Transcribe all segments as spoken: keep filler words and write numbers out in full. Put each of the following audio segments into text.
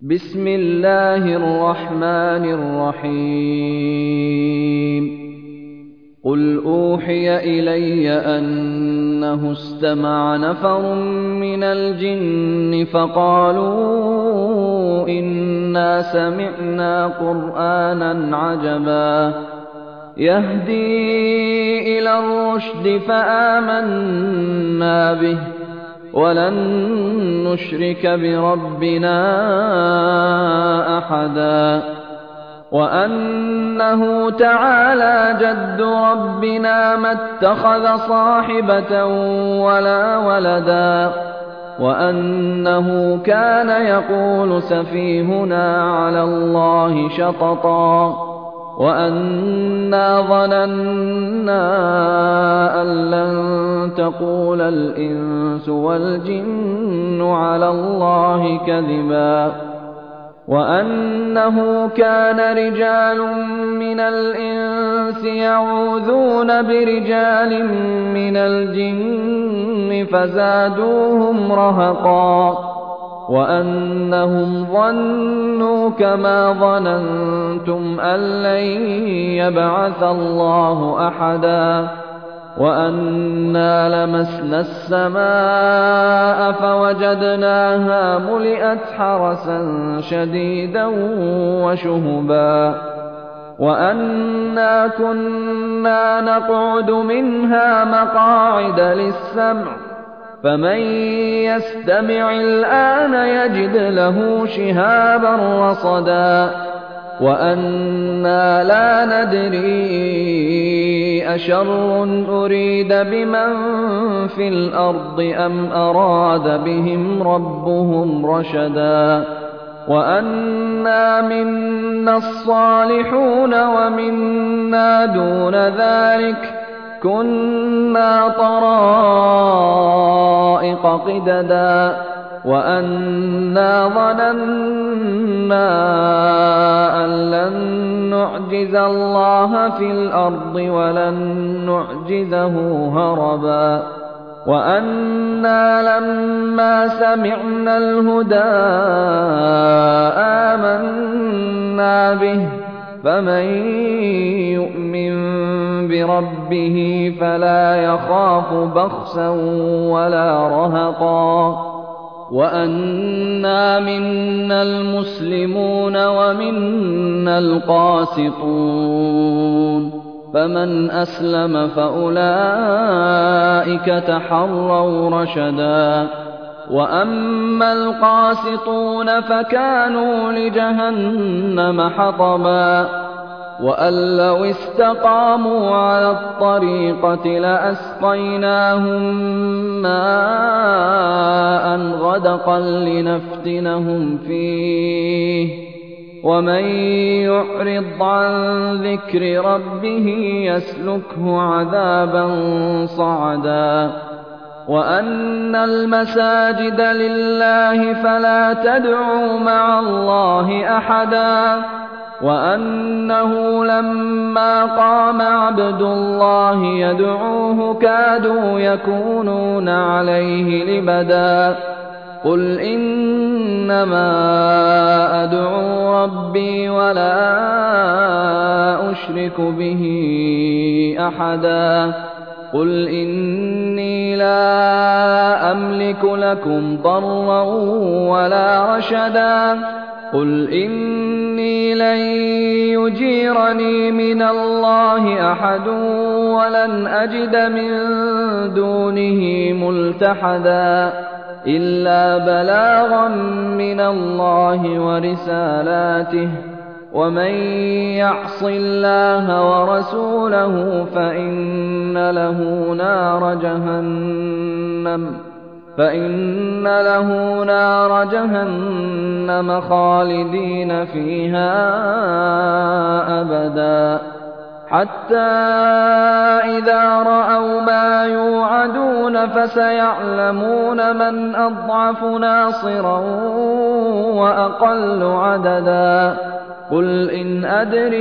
بسم الله الرحمن الرحيم قل أوحي إلي أنه استمع نفر من الجن فقالوا إنا سمعنا قرآنا عجبا يهدي إلى الرشد فآمنا به ولن نشرك بربنا أحدا وأنه تعالى جد ربنا ما اتخذ صاحبة ولا ولدا وأنه كان يقول سفيهنا على الله شططا وأنا ظننا أن لن تقول الإنس والجن على الله كذبا وأنه كان رجال من الإنس يعوذون برجال من الجن فزادوهم رهقا وأنهم ظنوا كما ظننتم أن لن يبعث الله أحدا وأنا لمسنا السماء فوجدناها ملئت حرسا شديدا وشهبا وأنا كنا نقعد منها مقاعد للسمع فمن يستمع الآن يجد له شهابا رصدا وأنا لا ندري أشر أريد بمن في الأرض أم أراد بهم ربهم رشدا وأنا منا الصالحون ومنا دون ذلك كنا طرائق قددا وأنا ظننا أن لن نعجز الله في الأرض ولن نعجزه هربا وأنا لما سمعنا الهدى آمنا به فمن يؤمن بربه فلا يخاف بخسا ولا رهقا وأنا منا المسلمون ومنا القاسطون فمن أسلم فأولئك تحروا رشدا وأما القاسطون فكانوا لجهنم حطبا وأن لو استقاموا على الطريقة لأسقيناهم ماء غدقا لنفتنهم فيه ومن يعرض عن ذكر ربه يسلكه عذابا صعدا وأن المساجد لله فلا تدعوا مع الله أحدا وأنه لما قام عبد الله يدعوه كادوا يكونون عليه لبدا قل إنما أدعو ربي ولا أشرك به أحدا قل إني لا أملك لكم ضرا ولا رشدا قل إني لن يجيرني من الله أحد ولن أجد من دونه ملتحدا إلا بلاغا من الله ورسالاته ومن يعص الله ورسوله فإن له نار جهنم فإن له نار جهنم خالدين فيها أبدا حتى إذا رأوا ما يوعدون فسيعلمون من أضعف ناصرا وأقل عددا قل إن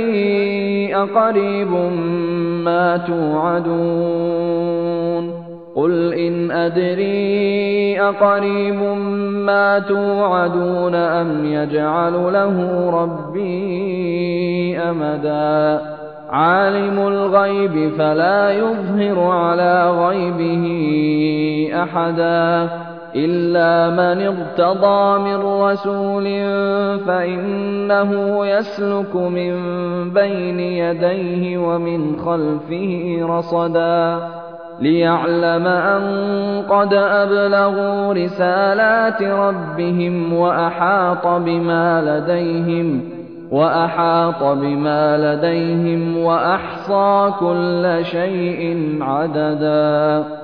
أدري أقريب ما توعدون قُلْ إِنْ أَدْرِي أَقَرِيبٌ مَّا تُوعَدُونَ أَمْ يَجْعَلُ لَهُ رَبِّي أَمَدًا عَالِمُ الْغَيْبِ فَلَا يُظْهِرُ عَلَىٰ غَيْبِهِ أَحَدًا إِلَّا مَنِ ارْتَضَىٰ مِن رَّسُولٍ فَإِنَّهُ يَسْلُكُ مِن بَيْنِ يَدَيْهِ وَمِنْ خَلْفِهِ رَصَدًا لِّيَعْلَمَ أَن قَدْ أَبْلَغُوا رِسَالَاتِ رَبِّهِمْ وَأَحَاطَ بِمَا لَدَيْهِمْ وَأَحَاطَ بِمَا لَدَيْهِمْ وَأَحْصَىٰ كُلَّ شَيْءٍ عَدَدًا